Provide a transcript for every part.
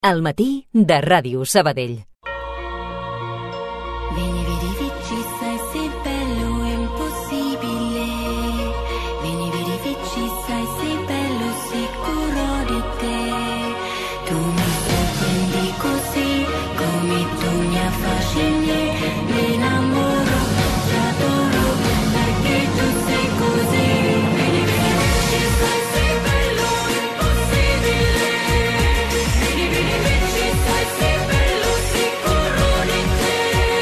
Al matí de Ràdio Sabadell. Vieni, vedi, vici, sai, sei bello, è impossibile. Vieni, vedi, vici, sai, sei bello, sicuro di te. Tu mi sorprendi così, come tu mi affascini. Mi innamoro, ti adoro, perché tu sei così. Vieni, vedi, vici, sai, sei bello, è impossibile. Vieni, vedi, vici, sai, sei bello, sicuro di te.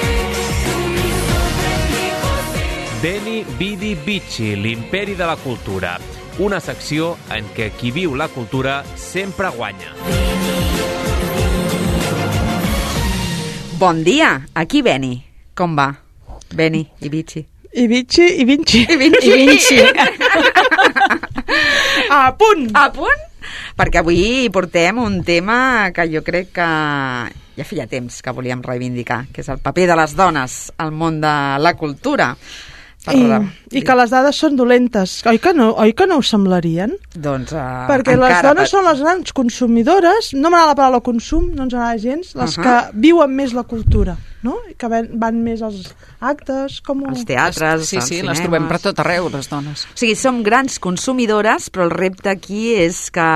Beni, Vidi, Vici, l'imperi de la cultura. Una secció en què qui viu la cultura sempre guanya. Bon dia, aquí Beni. Com va? Beni i Vici. I Vici, i Vinci. I Vinci. A punt! A punt? Perquè avui portem un tema que jo crec que ja feia temps que volíem reivindicar, que és el paper de les dones al món de la cultura. I que les dades són dolentes. Oi que no us semblarien? Doncs perquè les dones són les grans consumidores, no m'agrada la paraula consum, no ens agrada gens, les que viuen més la cultura, no? I que van més als actes, com als teatres, sí, als les trobem per tot arreu, les dones. O sigui, som grans consumidores, però el repte aquí és que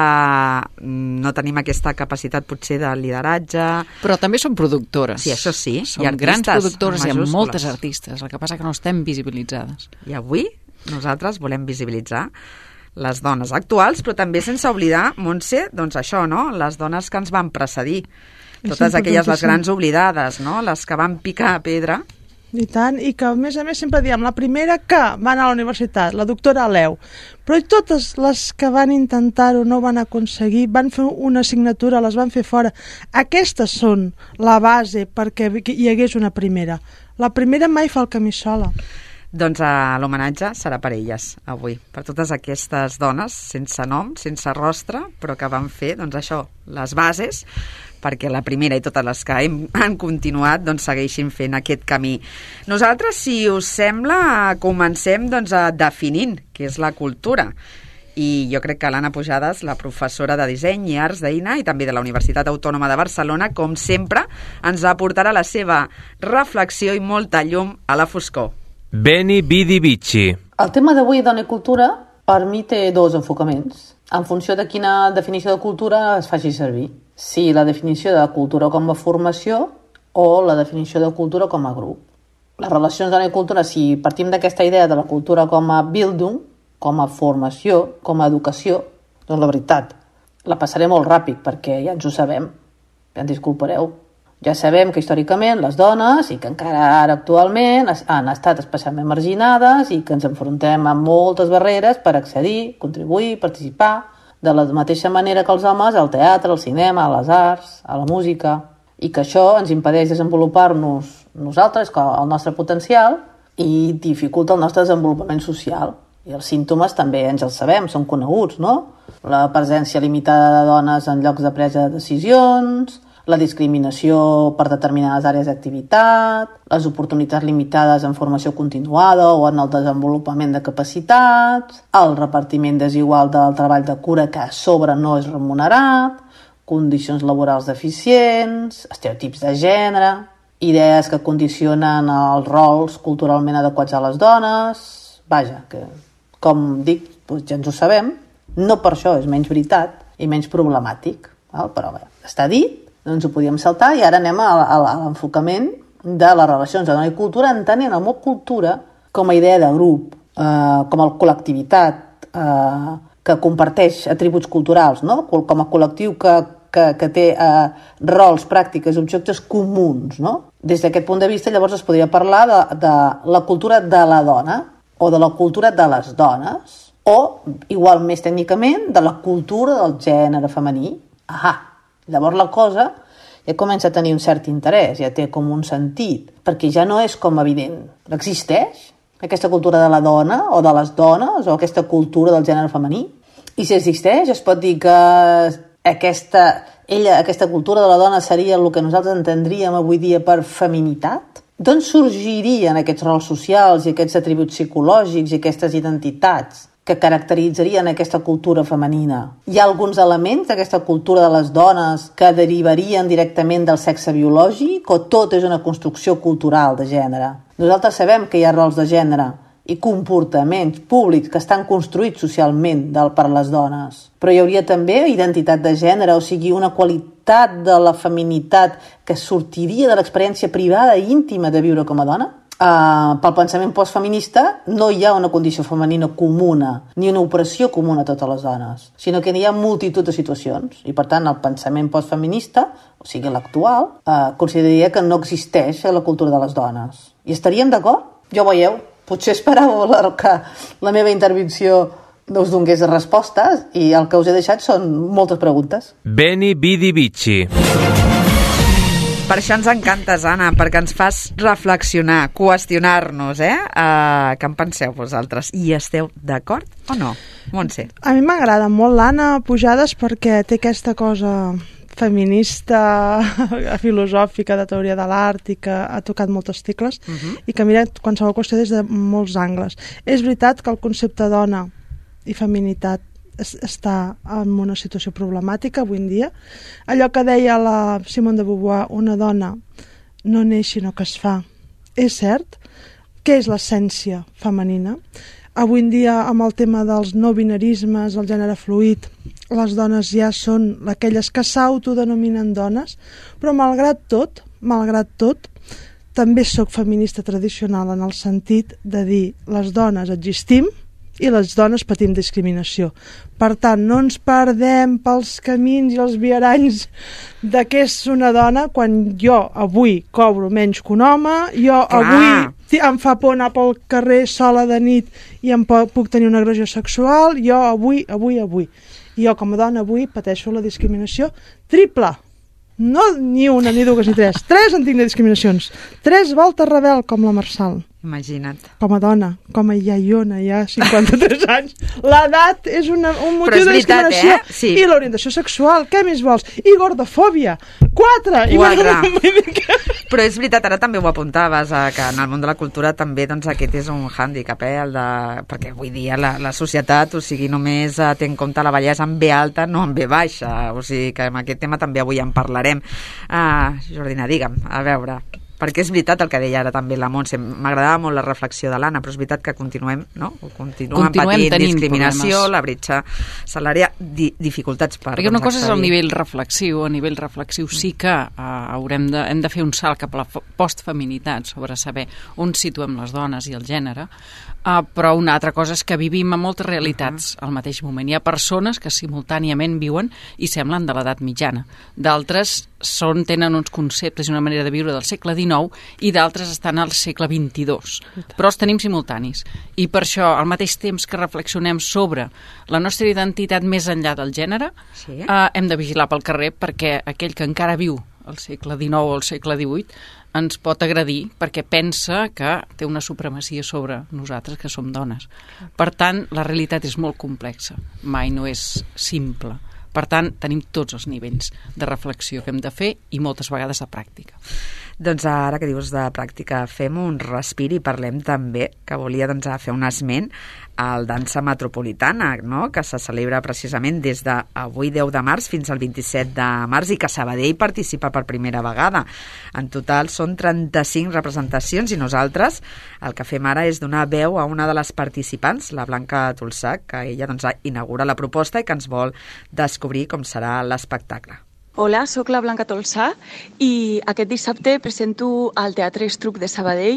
no tenim aquesta capacitat potser de lideratge. Però també som productores. Sí, això sí. Som grans productores i amb moltes artistes, el que passa que no estem visibilitzades. I avui nosaltres volem visibilitzar les dones actuals, però també sense oblidar, Montse, doncs això, no? Les dones que ens van precedir. Totes aquelles, les grans oblidades, no? Les que van picar pedra. I tant, i que a més sempre diem la primera que va anar a la universitat, la doctora Aleu, però totes les que van intentar-ho no van aconseguir, van fer una assignatura, les van fer fora. Aquestes són la base perquè hi hagués una primera. La primera mai fa el camí sola. Doncs l'homenatge serà per elles avui, per totes aquestes dones sense nom, sense rostre, però que van fer, doncs això, les bases perquè la primera i totes les que han continuat doncs segueixin fent aquest camí. Nosaltres, si us sembla, comencem doncs definint què és la cultura. I jo crec que l'Anna Pujades, la professora de disseny i arts d'Eina i també de la Universitat Autònoma de Barcelona, com sempre, ens aportarà la seva reflexió i molta llum a la foscor. Beni, Vidi, Vici. El tema d'avui, dona i cultura, per mi té dos enfocaments, en funció de quina definició de cultura es faci servir. Si la definició de cultura com a formació o la definició de cultura com a grup. Les relacions dona i cultura, si partim d'aquesta idea de la cultura com a Bildung, com a formació, com a educació, doncs la veritat, la passaré molt ràpid perquè ja ens ho sabem, ja ens disculpareu. Ja sabem que històricament les dones, i que encara ara actualment, han estat especialment marginades i que ens enfrontem a moltes barreres per accedir, contribuir, participar, de la mateixa manera que els homes al teatre, al cinema, a les arts, a la música, i que això ens impedeix desenvolupar-nos nosaltres, el nostre potencial, i dificulta el nostre desenvolupament social. I els símptomes també ens els sabem, són coneguts, no? La presència limitada de dones en llocs de presa de decisions, la discriminació per determinades àrees d'activitat, les oportunitats limitades en formació continuada o en el desenvolupament de capacitats, el repartiment desigual del treball de cura que a sobre no és remunerat, condicions laborals deficients, estereotips de gènere, idees que condicionen els rols culturalment adequats a les dones. Vaja, que com dic, doncs ja ens ho sabem, no per això és menys veritat i menys problemàtic, però bé, està dit, no ens ho podíem saltar i ara anem a l'enfocament de les relacions de dona i cultura, entenent el mot cultura com a idea de grup, com a col·lectivitat que comparteix atributs culturals, no? Com a col·lectiu que té rols, pràctiques, objectes comuns, no? Des d'aquest punt de vista, llavors es podria parlar de la cultura de la dona o de la cultura de les dones o, igual més tècnicament, de la cultura del gènere femení. Llavors la cosa ja comença a tenir un cert interès, ja té com un sentit, perquè ja no és com evident. Existeix aquesta cultura de la dona o de les dones o aquesta cultura del gènere femení? I si existeix, es pot dir que aquesta cultura de la dona seria el que nosaltres entendríem avui dia per feminitat? D'on sorgirien aquests rols socials i aquests atributs psicològics i aquestes identitats que caracteritzarien aquesta cultura femenina? Hi ha alguns elements d'aquesta cultura de les dones que derivarien directament del sexe biològic o tot és una construcció cultural de gènere? Nosaltres sabem que hi ha rols de gènere i comportaments públics que estan construïts socialment per les dones, però hi hauria també identitat de gènere, o sigui, una qualitat de la feminitat que sortiria de l'experiència privada i íntima de viure com a dona? Pel pensament postfeminista no hi ha una condició femenina comuna ni una opressió comuna a totes les dones, sinó que hi ha multitud de situacions i per tant el pensament postfeminista, o sigui l'actual, consideraria que no existeix a la cultura de les dones. I estaríem d'acord? Ja ho veieu, potser esperàveu que la meva intervenció us donés respostes i el que us he deixat són moltes preguntes. Beni Bidi Bici. Per això ens encantes, Anna, perquè ens fas reflexionar, qüestionar-nos, què en penseu vosaltres? I esteu d'acord o no? Montse. A mi m'agrada molt l'Anna Pujades perquè té aquesta cosa feminista, filosòfica, de teoria de l'art i que ha tocat moltes tecles i que mira qualsevol qüestió des de molts angles. És veritat que el concepte dona i feminitat està en una situació problemàtica avui en dia. Allò que deia la Simone de Beauvoir, una dona no neix sinó que es fa. És cert? Què és l'essència femenina? Avui en dia, amb el tema dels no binarismes, el gènere fluid, les dones ja són aquelles que s'autodenominen dones, però malgrat tot, també sóc feminista tradicional en el sentit de dir les dones existim i les dones patim discriminació. Per tant, no ens perdem pels camins i els viaranys de què és una dona quan jo avui cobro menys que un home, jo avui em fa por anar pel carrer sola de nit i em puc tenir una agressió sexual, jo avui. I jo com a dona avui pateixo la discriminació triple. No ni una, ni dues, ni tres. 3 en tinc de discriminacions. 3 voltes rebel com la Marçal. Imagina't. Com a dona, com a iaiona, ja 53 anys. L'edat és un motiu de discriminació. Sí. I l'orientació sexual, què més vols? I gordofòbia, 4. Però és veritat, ara també ho apuntaves, que en el món de la cultura també doncs, aquest és un hàndicap, perquè avui dia la societat, o sigui, només té en compte la bellesa en B alta, no en B baixa. O sigui que amb aquest tema també avui en parlarem. Jordina, digue'm, a veure... Perquè és veritat el que deia ara també la Montse, m'agradava molt la reflexió de l'Anna, però és veritat que continuem patint discriminació, problemes. La bretxa salarial, dificultats per... Perquè una cosa és el nivell reflexiu, a nivell reflexiu sí que hem de fer un salt cap a la postfeminitat sobre saber on situem les dones i el gènere, però una altra cosa és que vivim a moltes realitats al mateix moment. Hi ha persones que simultàniament viuen i semblen de l'edat mitjana. D'altres tenen uns conceptes i una manera de viure del segle XIX i d'altres estan al segle XXII. Però els tenim simultanis. I per això, al mateix temps que reflexionem sobre la nostra identitat més enllà del gènere, hem de vigilar pel carrer perquè aquell que encara viu al segle XIX o al segle XVIII ens pot agredir perquè pensa que té una supremacia sobre nosaltres, que som dones. Per tant, la realitat és molt complexa, mai no és simple. Per tant, tenim tots els nivells de reflexió que hem de fer i moltes vegades de pràctica. Doncs ara que dius de pràctica, fem un respir i parlem també, que volia fer un esment al Dansa Metropolitana, no? Que se celebra precisament des d'avui 10 de març fins al 27 de març i que Sabadell participa per primera vegada. En total són 35 representacions i nosaltres el que fem ara és donar veu a una de les participants, la Blanca Tolsà, que ella inaugura la proposta i que ens vol descobrir com serà l'espectacle. Hola, sóc la Blanca Tolsà i aquest dissabte presento al Teatre Estruc de Sabadell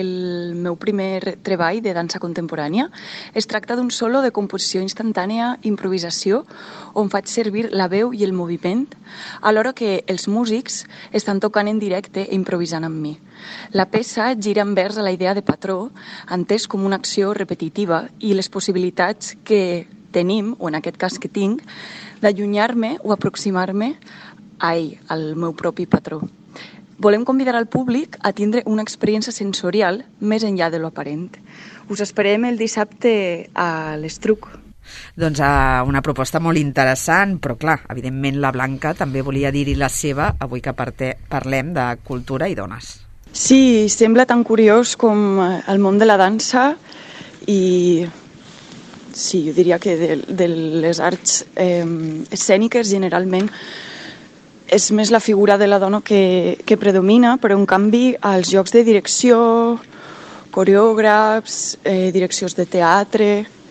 el meu primer treball de dansa contemporània. Es tracta d'un solo de composició instantània, improvisació, on faig servir la veu i el moviment, alhora que els músics estan tocant en directe i improvisant amb mi. La peça gira envers a la idea de patró, entès com una acció repetitiva i les possibilitats que tenim, o en aquest cas que tinc, d'allunyar-me o aproximar-me a ell, al meu propi patró. Volem convidar al públic a tindre una experiència sensorial més enllà de l'aparent. Us esperem el dissabte a l'Estruc. Doncs una proposta molt interessant, però clar, evidentment la Blanca també volia dir-hi la seva, avui que parlem de cultura i dones. Sí, sembla tan curiós com el món de la dansa i sí, jo diria que de les arts escèniques generalment és més la figura de la dona que predomina, però en canvi als jocs de direcció, coreògrafs, direccions de teatre,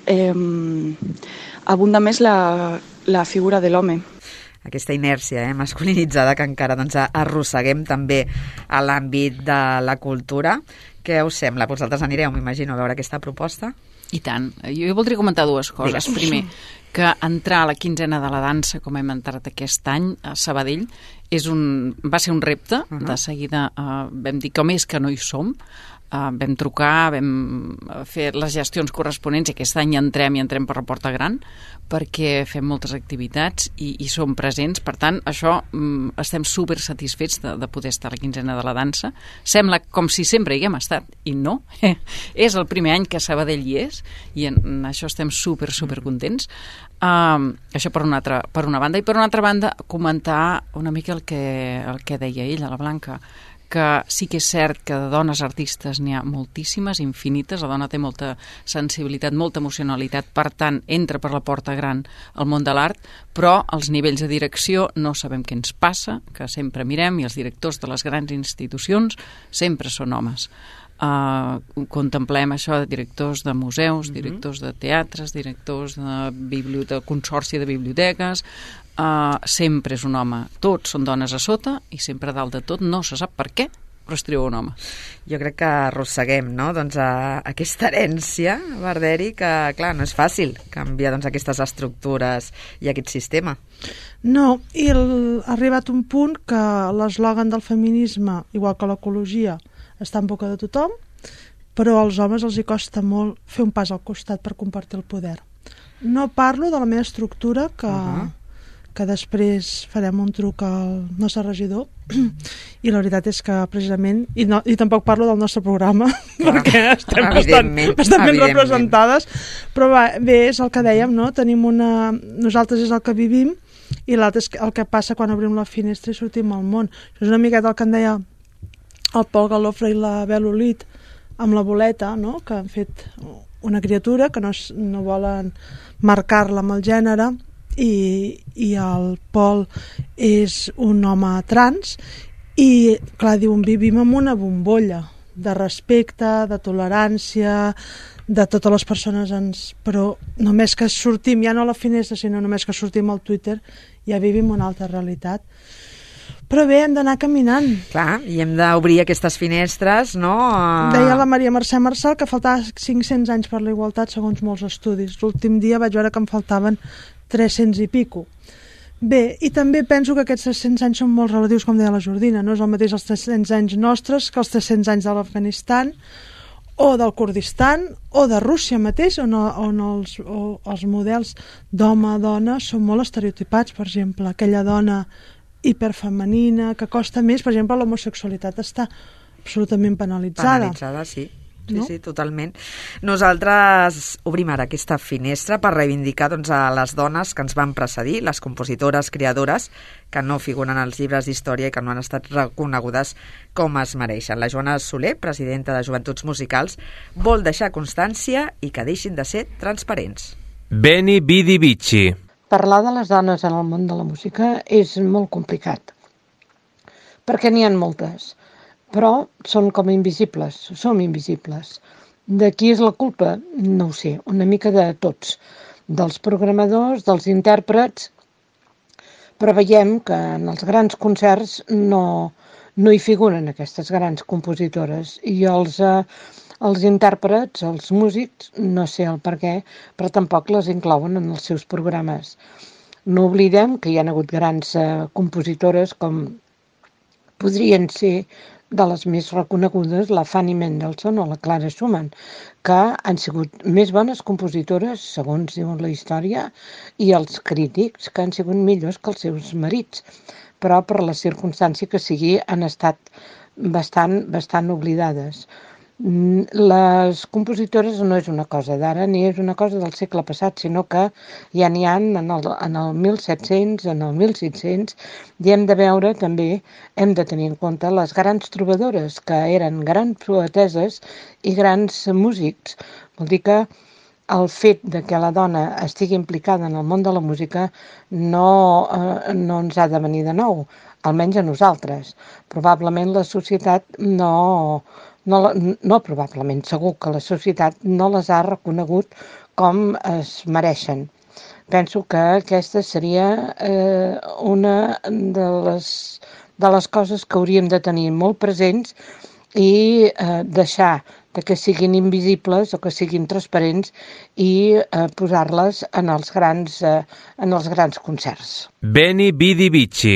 abunda més la figura de l'home. Aquesta inèrcia masculinitzada que encara arrosseguem també a l'àmbit de la cultura. Què us sembla? Vosaltres anireu, m'imagino, a veure aquesta proposta? I tant. Jo voldria comentar dues coses. Digues. Primer, que entrar a la quinzena de la dansa, com hem entrat aquest any a Sabadell, va ser un repte. De seguida vam dir com és que no hi som. Vam trucar, vam fer les gestions corresponents i aquest any entrem per la Porta Gran perquè fem moltes activitats i som presents. Per tant, això estem super satisfets de poder estar a la quinzena de la dansa. Sembla com si sempre hi hem estat i no. És el primer any que Sabadell hi és i en això estem super contents. Això per una banda. I per una altra banda, comentar una mica el que deia ella, la Blanca, que sí que és cert que de dones artistes n'hi ha moltíssimes, infinites, la dona té molta sensibilitat, molta emocionalitat, per tant, entra per la porta gran al món de l'art, però als nivells de direcció no sabem què ens passa, que sempre mirem, i els directors de les grans institucions sempre són homes. Contemplem això de directors de museus, directors de teatres, directors de consorci de biblioteques, sempre és un home. Tots són dones a sota i sempre a dalt de tot no se sap per què, però es triua un home. Jo crec que arrosseguem aquesta herència, Barderi, que clar, no és fàcil canviar aquestes estructures i aquest sistema. No, i ha arribat un punt que l'eslògan del feminisme, igual que l'ecologia, està en boca de tothom, però als homes els hi costa molt fer un pas al costat per compartir el poder. No parlo de la meva estructura, que després farem un truc al nostre regidor, i la veritat és que precisament, i tampoc parlo del nostre programa, perquè estem bastant ben representades, però bé, és el que dèiem, no? Nosaltres és el que vivim i l'altre és el que passa quan obrim la finestra i sortim al món. Això és una miqueta el que en deia el Pol Galofre i la Bel Olit amb la boleta, no? Que han fet una criatura que no volen marcar-la amb el gènere, i el Pol és un home trans i clar, diuen, vivim en una bombolla de respecte, de tolerància, de totes les persones però només que sortim, ja no a la finestra, sinó només que sortim al Twitter, ja vivim una altra realitat. Però bé, hem d'anar caminant. Clar, i hem d'obrir aquestes finestres, no? Deia la Maria Mercè Marçal que faltava 500 anys per la igualtat segons molts estudis. L'últim dia vaig veure que em faltaven 300 i pico. Bé, i també penso que aquests 300 anys són molt relatius, com deia la Jordina, no és el mateix els 300 anys nostres que els 300 anys de l'Afganistan o del Kurdistan o de Rússia mateix, on els models d'home-dona són molt estereotipats. Per exemple, aquella dona hiperfemenina, que costa més, per exemple, l'homosexualitat està absolutament penalitzada. Penalitzada, sí. No? Sí, totalment. Nosaltres obrim ara aquesta finestra per reivindicar a les dones que ens van precedir, les compositores, creadores, que no figuren als llibres d'història i que no han estat reconegudes com es mereixen. La Joana Soler, presidenta de Joventuts Musicals, vol deixar constància i que deixin de ser transparents. Beni Bidi Bici. Parlar de les dones en el món de la música és molt complicat, perquè n'hi ha moltes, però són com invisibles, som invisibles. De qui és la culpa? No ho sé, una mica de tots, dels programadors, dels intèrprets, però veiem que en els grans concerts no hi figuren aquestes grans compositores, i els intèrprets, els músics, no sé el per què, però tampoc les inclouen en els seus programes. No oblidem que hi ha hagut grans compositores com podrien ser de les més reconegudes, la Fanny Mendelssohn o la Clara Schumann, que han sigut més bones compositores, segons diuen la història, i els crítics, que han sigut millors que els seus marits, però per la circumstància que sigui han estat bastant oblidades. Les compositores no és una cosa d'ara ni és una cosa del segle passat, sinó que ja n'hi ha en el 1700, en el 1600, i hem de veure també, hem de tenir en compte les grans trobadores, que eren grans poeteses i grans músics. Vol dir que el fet de que la dona estigui implicada en el món de la música no ens ha de venir de nou, almenys a nosaltres. Probablement la societat no probablement, segur que la societat no les ha reconegut com es mereixen. Penso que aquesta seria una de les coses que hauríem de tenir molt presents i deixar que siguin invisibles o que siguin transparents i posar-les en els grans concerts. Beni Bidi Bici.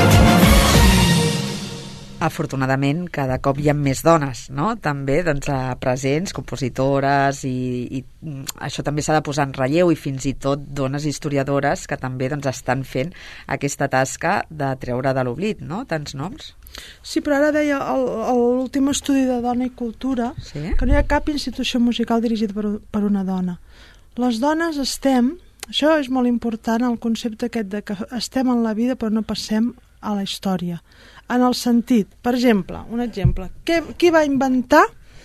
Afortunadament, cada cop hi ha més dones, no? També presents, compositores, i això també s'ha de posar en relleu, i fins i tot dones historiadores que també estan fent aquesta tasca de treure de l'oblit, no? Tants noms. Sí, però ara deia l'últim estudi de Dona i Cultura que no hi ha cap institució musical dirigida per una dona. Les dones això és molt important, el concepte aquest de que estem en la vida però no passem a la història. En el sentit, per exemple, un exemple, qui va inventar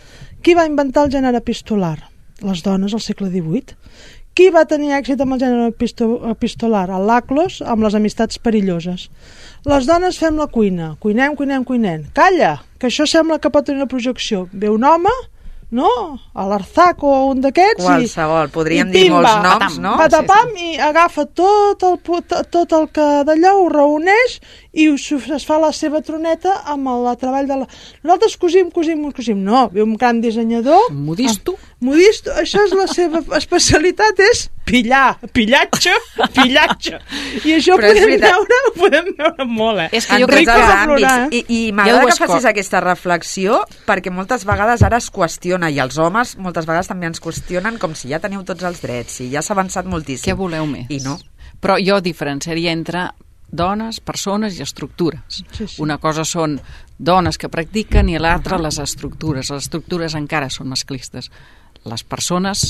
el gènere epistolar? Les dones al segle XVIII. Qui va tenir èxit amb el gènere epistolar? El Laclos, amb les amistats perilloses. Les dones fem la cuina, cuinem. Calla, que això sembla que pot tenir una projecció. Ve un home, no? A l'Arzac o un d'aquests. Qualsevol, podríem dir molts noms, no? Patapam, i agafa tot el que d'allò, ho reuneix i es fa la seva troneta amb el treball de la... Nosaltres cosim. No, ve un gran dissenyador... Modisto, això és la seva especialitat, és pillatge. I això ho podem veure molt, És que jo crec que... I m'agrada que facis aquesta reflexió, perquè moltes vegades ara es qüestiona, i els homes moltes vegades també ens qüestionen com si ja teniu tots els drets, si ja s'ha avançat moltíssim. Què voleu més? I no. Però jo diferenciaria entre dones, persones i estructures. Sí. Una cosa són dones que practiquen i l'altra les estructures. Les estructures encara són masclistes. Les persones,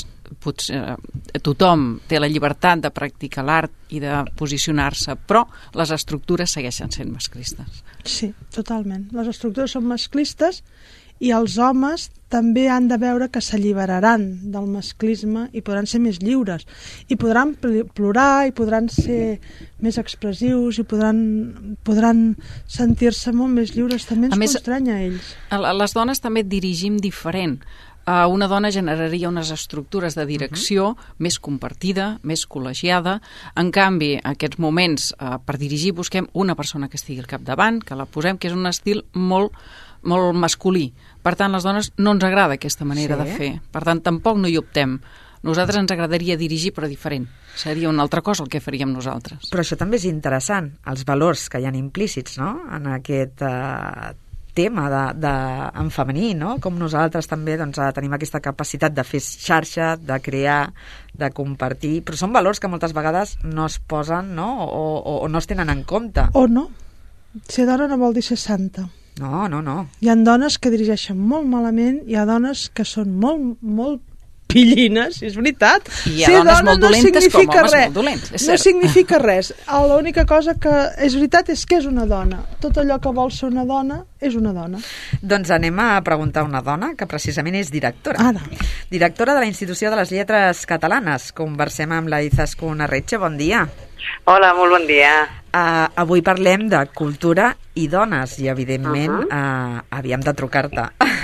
tothom té la llibertat de practicar l'art i de posicionar-se, però les estructures segueixen sent masclistes. Sí, totalment. Les estructures són masclistes i els homes també han de veure que s'alliberaran del masclisme i podran ser més lliures i podran plorar i podran ser més expressius i podran sentir-se molt més lliures. També ens constrenya a ells. Les dones també dirigim diferent. Una dona generaria unes estructures de direcció més compartida, més col·legiada. En canvi, en aquests moments, per dirigir, busquem una persona que estigui al capdavant, que la posem, que és un estil molt masculí. Per tant, les dones no ens agrada aquesta manera de fer. Per tant, tampoc no hi optem. Nosaltres ens agradaria dirigir, però diferent. Seria una altra cosa el que faríem nosaltres. Però això també és interessant, els valors que hi ha implícits, no?, en aquest tema en femení, no? Com nosaltres també tenim aquesta capacitat de fer xarxa, de crear, de compartir, però són valors que moltes vegades no es posen, no? O no es tenen en compte. O no. Ser dona no vol dir ser santa. No. Hi ha dones que dirigeixen molt malament, hi ha dones que són molt pillines, és veritat. I hi ha dones molt dolentes com homes molt dolents, és cert. No significa res. L'única cosa que és veritat és que és una dona. Tot allò que vol ser una dona és una dona. Doncs anem a preguntar a una dona que precisament és directora. Ara. Directora de la Institució de les Lletres Catalanes. Conversem amb la Izaskun Arretxe. Bon dia. Hola, molt bon dia. Avui parlem de cultura i dones i, evidentment, havíem de trucar-te.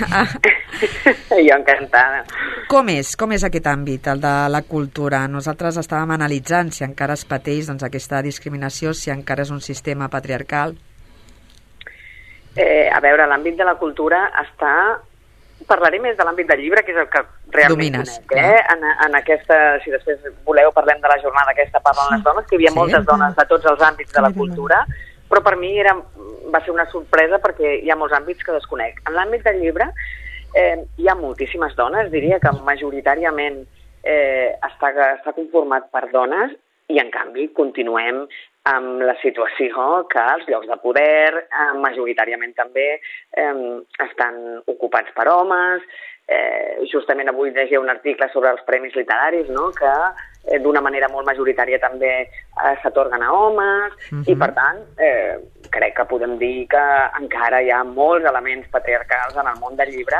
Jo encantada. Com és aquest àmbit, el de la cultura? Nosaltres estàvem analitzant si encara es pateix aquesta discriminació, si encara és un sistema patriarcal. A veure, l'àmbit de la cultura està... Parlaré més de l'àmbit del llibre, que és el que realment conec. En aquesta, si després voleu, parlem de la jornada aquesta Parlen les dones, que hi havia moltes dones de tots els àmbits de la cultura, però per mi va ser una sorpresa perquè hi ha molts àmbits que desconec. En l'àmbit del llibre hi ha moltíssimes dones, diria que majoritàriament està conformat per dones, i en canvi continuem amb la situació que els llocs de poder majoritàriament també estan ocupats per homes. Justament avui llegia un article sobre els premis literaris, no?, que d'una manera molt majoritària també s'atorguen a homes, i per tant crec que podem dir que encara hi ha molts elements patriarcals en el món del llibre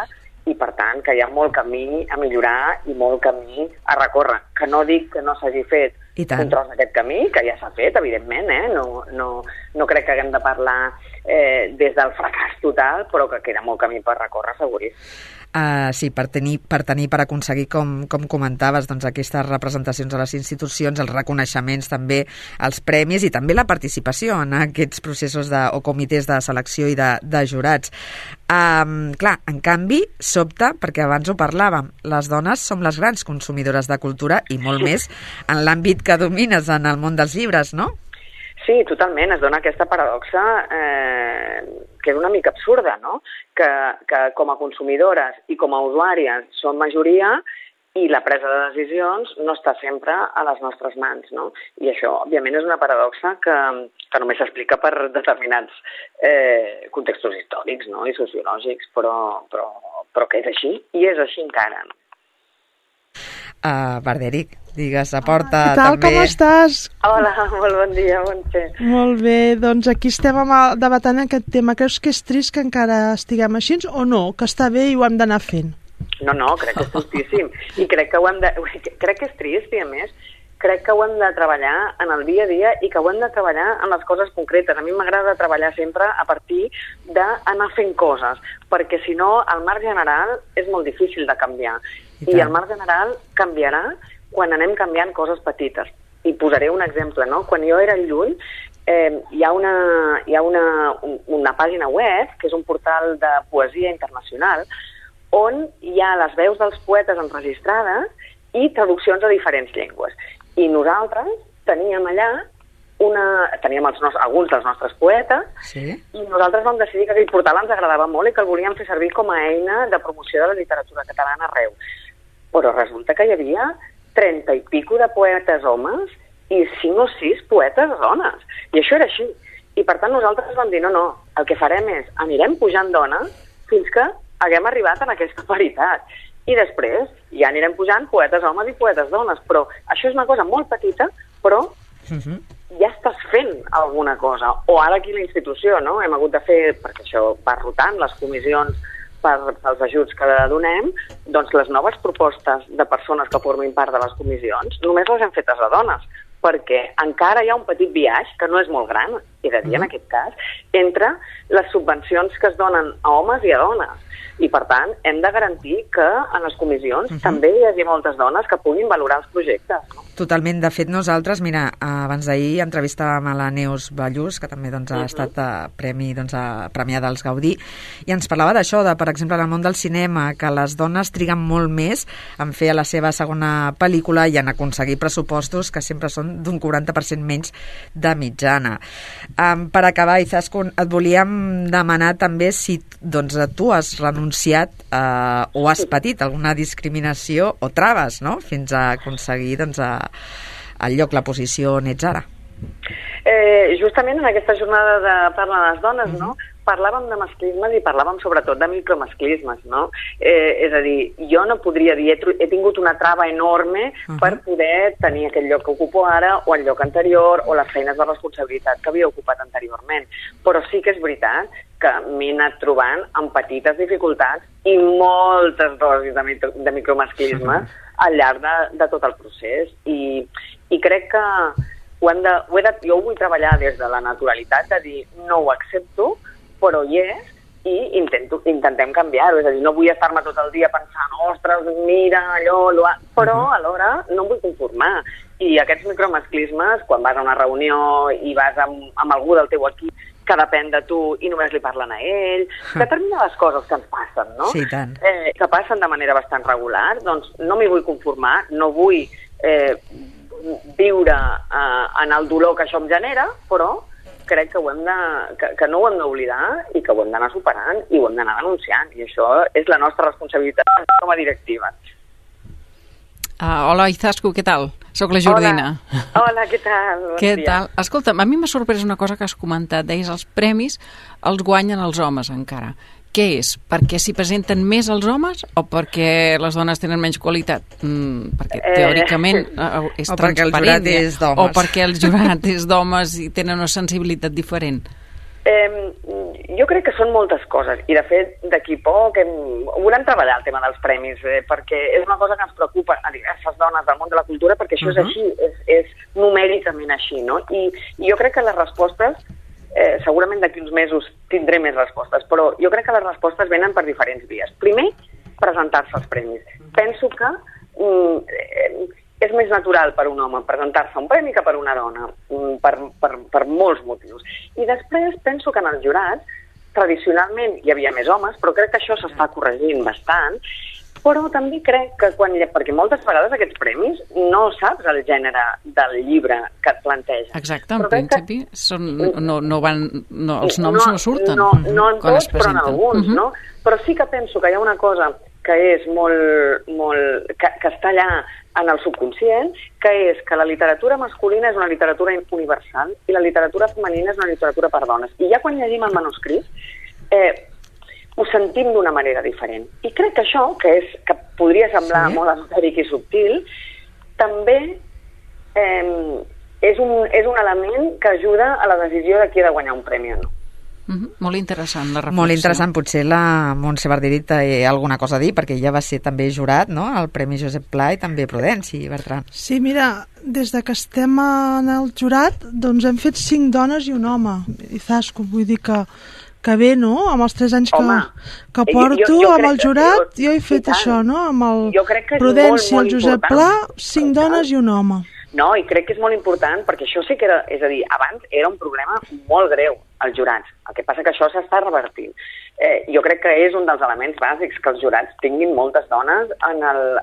i per tant que hi ha molt camí a millorar i molt camí a recórrer, que no dic que no s'hagi fet un tros d'aquest camí, que ja s'ha fet, evidentment, no crec que haguem de parlar des del fracàs total, però que queda molt camí per recórrer, seguríssim. Sí, per aconseguir, com comentaves, doncs, aquestes representacions a les institucions, els reconeixements també, els premis i també la participació en aquests processos o comitès de selecció i de jurats. Clar, en canvi, sobta, perquè abans ho parlàvem, les dones som les grans consumidores de cultura i molt més en l'àmbit que domines, en el món dels llibres, no? Sí, totalment, es dona aquesta paradoxa que és una mica absurda, no? Que com a consumidores i com a usuàries som majoria i la presa de decisions no està sempre a les nostres mans, no? I això, òbviament, és una paradoxa que només s'explica per determinats contextos històrics, no? I sociològics, però que és així, i és així encara, no? Bardèric, digues, aporta què tal, també... com estàs? Hola, molt bon dia, bon fer. Molt bé, doncs aquí estem debatant aquest tema. Creus que és trist que encara estiguem així o no? Que està bé i ho hem d'anar fent? No, crec que és tristíssim. I crec que és trist, i a més, crec que ho hem de treballar en el dia a dia i que ho hem de treballar en les coses concretes. A mi m'agrada treballar sempre a partir d'anar fent coses, perquè si no el marc general és molt difícil de canviar. I el marc general canviarà quan anem canviant coses petites. I posaré un exemple, no? Quan jo era lluny, hi ha una pàgina web, que és un portal de poesia internacional, on hi ha les veus dels poetes enregistrades i traduccions a diferents llengües. I nosaltres teníem allà alguns dels nostres poetes, i nosaltres vam decidir que aquell portal ens agradava molt i que el volíem fer servir com a eina de promoció de la literatura catalana arreu. Però resulta que hi havia 30 i pico de poetes homes i 5 o 6 poetes dones. I això era així. I per tant nosaltres vam dir, no, el que farem és anirem pujant dones fins que haguem arribat en aquesta paritat. I després ja anirem pujant poetes homes i poetes dones. Però això és una cosa molt petita, però ja estàs fent alguna cosa. O ara aquí la institució, no? Hem hagut de fer, perquè això va rotant, les comissions pels ajuts que donem, doncs les noves propostes de persones que formin part de les comissions només les hem fetes a dones, perquè encara hi ha un petit biaix, que no és molt gran, he de dir en aquest cas, entre les subvencions que es donen a homes i a dones. I, per tant, hem de garantir que en les comissions també hi hagi moltes dones que puguin valorar els projectes. No? Totalment. De fet, nosaltres, mira, abans d'ahir entrevistàvem a la Neus Ballús, que també doncs, ha estat premiada als Gaudí, i ens parlava d'això, per exemple, en el món del cinema, que les dones triguen molt més en fer la seva segona pel·lícula i en aconseguir pressupostos que sempre són d'un 40% menys de mitjana. Per acabar, Izaskun, et volíem demanar també si doncs, tu has renunciat o has patit alguna discriminació o traves, no?, fins a aconseguir doncs, el lloc, la posició on ets ara. Justament en aquesta jornada de Parla de les dones, no?, parlàvem de masclismes i parlàvem sobretot de micromasclismes, no? És a dir, jo no podria dir, he tingut una trava enorme per poder tenir aquest lloc que ocupo ara o el lloc anterior o les feines de responsabilitat que havia ocupat anteriorment. Però sí que és veritat que m'he anat trobant amb petites dificultats i moltes dosis de micromasclisme al llarg de tot el procés. I crec que jo ho vull treballar des de la naturalitat, de dir, no ho accepto, però hi és, i intentem canviar-ho. És a dir, no vull estar-me tot el dia pensant, ostres, mira, allò, però alhora no em vull conformar. I aquests micromasclismes, quan vas a una reunió i vas amb algú del teu equip que depèn de tu i només li parlen a ell, determinades coses que ens passen, no? Sí, tant. Que passen de manera bastant regular, doncs no m'hi vull conformar, no vull viure en el dolor que això em genera, però crec que no ho hem d'oblidar i que ho hem d'anar superant i ho hem d'anar denunciant. I això és la nostra responsabilitat com a directiva. Hola, Izascu, què tal? Soc la Jordina. Hola, què tal? Bon dia. Tal? Escolta, a mi m'ha sorprès una cosa que has comentat. Deies, els premis els guanyen els homes encara. Què és? Perquè s'hi presenten més els homes o perquè les dones tenen menys qualitat? Perquè teòricament és transparent. O perquè el jurat és d'homes. O perquè el jurat és d'homes i tenen una sensibilitat diferent. Jo crec que són moltes coses, i de fet d'aquí poc volem treballar el tema dels premis, perquè és una cosa que ens preocupa a diverses dones del món de la cultura, perquè això és així, és numèricament així, no? I jo crec que les respostes, segurament d'aquí uns mesos tindré més respostes, però jo crec que les respostes venen per diferents vies. Primer, presentar-se als premis. Penso que és més natural per un home presentar-se un premi que per una dona, per molts motius. I després penso que en els jurats, tradicionalment hi havia més homes, però crec que això s'està corregint bastant, però també crec que perquè moltes vegades aquests premis no saps el gènere del llibre que et planteja. Exacte, en principi els noms no surten. No en tots, però en alguns, no? Però sí que penso que hi ha una cosa que és que està allà en el subconscient, que és que la literatura masculina és una literatura universal i la literatura femenina és una literatura per dones. I ja quan llegim el manuscrit, ho sentim d'una manera diferent. I crec que això, que podria semblar molt esotèric i subtil, també és un element que ajuda a la decisió de qui ha de guanyar un premi o no. Molt interessant la reflexió. Molt interessant, potser la Montse Bardiri té alguna cosa a dir, perquè ella va ser també jurat, no?, al Premi Josep Pla i també Prudenci, Bertran. Sí, mira, des de que estem en el jurat, doncs hem fet 5 dones i un home. I Zasco, vull dir que bé, no?, amb els 3 anys que porto amb el jurat, jo he fet això, no?, amb el Prudenci i el Josep Pla, 5 dones i un home. No, i crec que és molt important, perquè això sí que era, és a dir, abans era un problema molt greu als jurats. El que passa que això s'està revertint. Jo crec que és un dels elements bàsics que els jurats tinguin moltes dones en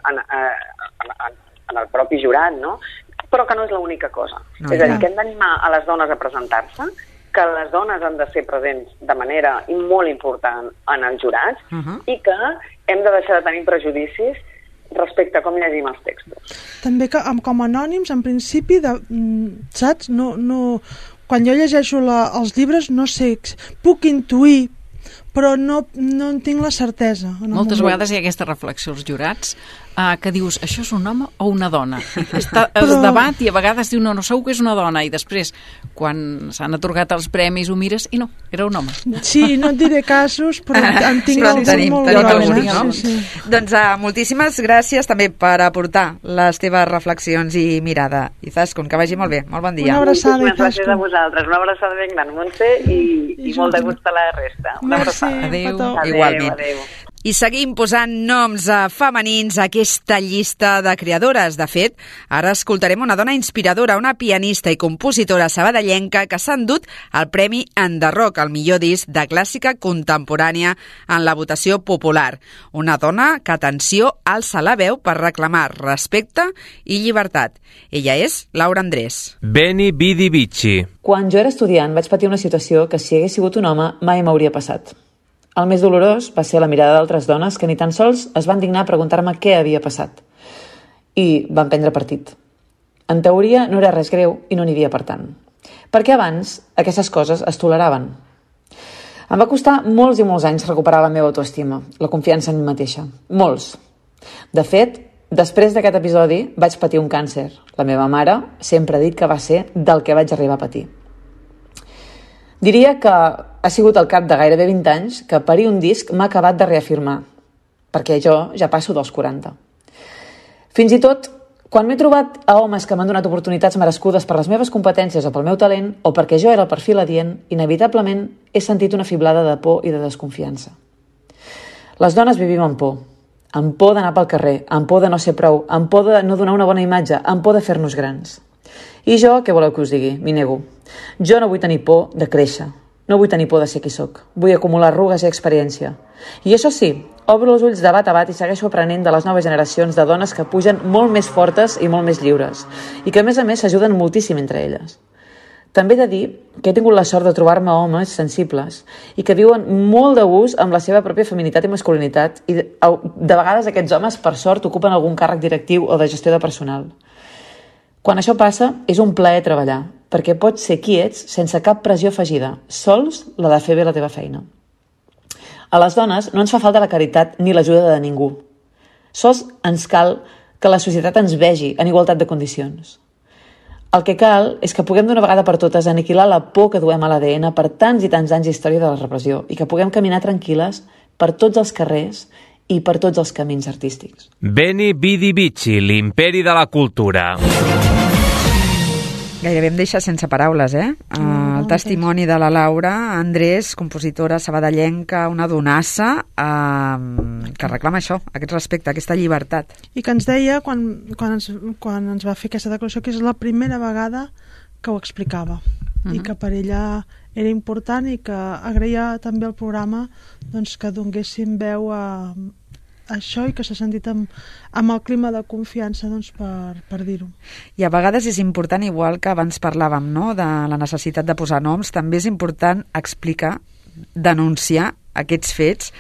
el propi jurat, no? Però que no és l'única cosa. És a dir, que hem d'animar a les dones a presentar-se, que les dones han de ser presents de manera molt important en els jurats i que hem de deixar de tenir prejudicis respecte a com llegim els textos. També que com a anònims, en principi, saps? Quan jo llegeixo els llibres, no sé, puc intuir, però no en tinc la certesa. Moltes vegades hi ha aquesta reflexió als jurats que dius, això és un home o una dona? Es debat i a vegades diu, no, segur que és una dona, i després, quan s'han atorgat els premis, ho mires i no, era un home. Sí, no et diré casos, però en tinc alguns molt grans. Doncs moltíssimes gràcies també per aportar les teves reflexions i mirada. I Zascon, que vagi molt bé, molt bon dia. Una abraçada, Moltíssimes gràcies a vosaltres, una abraçada ben gran, Montse, i molt de gust a la resta. Una abraçada. Adéu. Igualment. I seguim posant noms femenins a aquesta llista de creadores. De fet, ara escoltarem una dona inspiradora, una pianista i compositora sabadellenca que s'ha endut el Premi Enderroc, el millor disc de clàssica contemporània en la votació popular. Una dona que, atenció, alça la veu per reclamar respecte i llibertat. Ella és Laura Andrés. Beni Bidi Bici. Quan jo era estudiant vaig patir una situació que, si hagués sigut un home, mai m'hauria passat. El més dolorós va ser la mirada d'altres dones que ni tan sols es van dignar a preguntar-me què havia passat. I van prendre partit. En teoria no era res greu i no n'hi havia per tant. Perquè abans aquestes coses es toleraven. Em va costar molts i molts anys recuperar la meva autoestima, la confiança en mi mateixa. Molts. De fet, després d'aquest episodi vaig patir un càncer. La meva mare sempre ha dit que va ser del que vaig arribar a patir. Diria que ha sigut al cap de gairebé 20 anys que parir un disc m'ha acabat de reafirmar, perquè jo ja passo dels 40. Fins i tot, quan m'he trobat a homes que m'han donat oportunitats merescudes per les meves competències o pel meu talent, o perquè jo era el perfil adient, inevitablement he sentit una fiblada de por i de desconfiança. Les dones vivim amb por d'anar pel carrer, amb por de no ser prou, amb por de no donar una bona imatge, amb por de fer-nos grans. I jo, què voleu que us digui? M'hi nego. Jo no vull tenir por de créixer. No vull tenir por de ser qui soc. Vull acumular arrugues i experiència. I això sí, obro els ulls de bat a bat i segueixo aprenent de les noves generacions de dones que pugen molt més fortes i molt més lliures. I que, a més s'ajuden moltíssim entre elles. També he de dir que he tingut la sort de trobar-me homes sensibles i que viuen molt de gust amb la seva pròpia feminitat i masculinitat, i de vegades aquests homes, per sort, ocupen algun càrrec directiu o de gestió de personal. Quan això passa, és un plaer treballar, perquè pots ser qui ets sense cap pressió afegida, sols la de fer bé la teva feina. A les dones no ens fa falta la caritat ni l'ajuda de ningú. Sols ens cal que la societat ens vegi en igualtat de condicions. El que cal és que puguem d'una vegada per totes aniquilar la por que duem a l'ADN per tants i tants anys d'història de la repressió i que puguem caminar tranquil·les per tots els carrers i per tots els camins artístics. Beni Vidi Vici, l'imperi de la cultura. Gairebé em deixa sense paraules, el testimoni de la Laura Andrés, compositora sabadellenca, una donassa que reclama això, aquest respecte, aquesta llibertat. I que ens deia, quan ens va fer aquesta declaració, que és la primera vegada que ho explicava, i que per ella era important, i que agraïa també al programa doncs, que donéssim veu a això i que s'ha sentit amb el clima de confiança doncs, per dir-ho. I a vegades és important, igual que abans parlàvem, no?, de la necessitat de posar noms, també és important explicar, denunciar aquests fets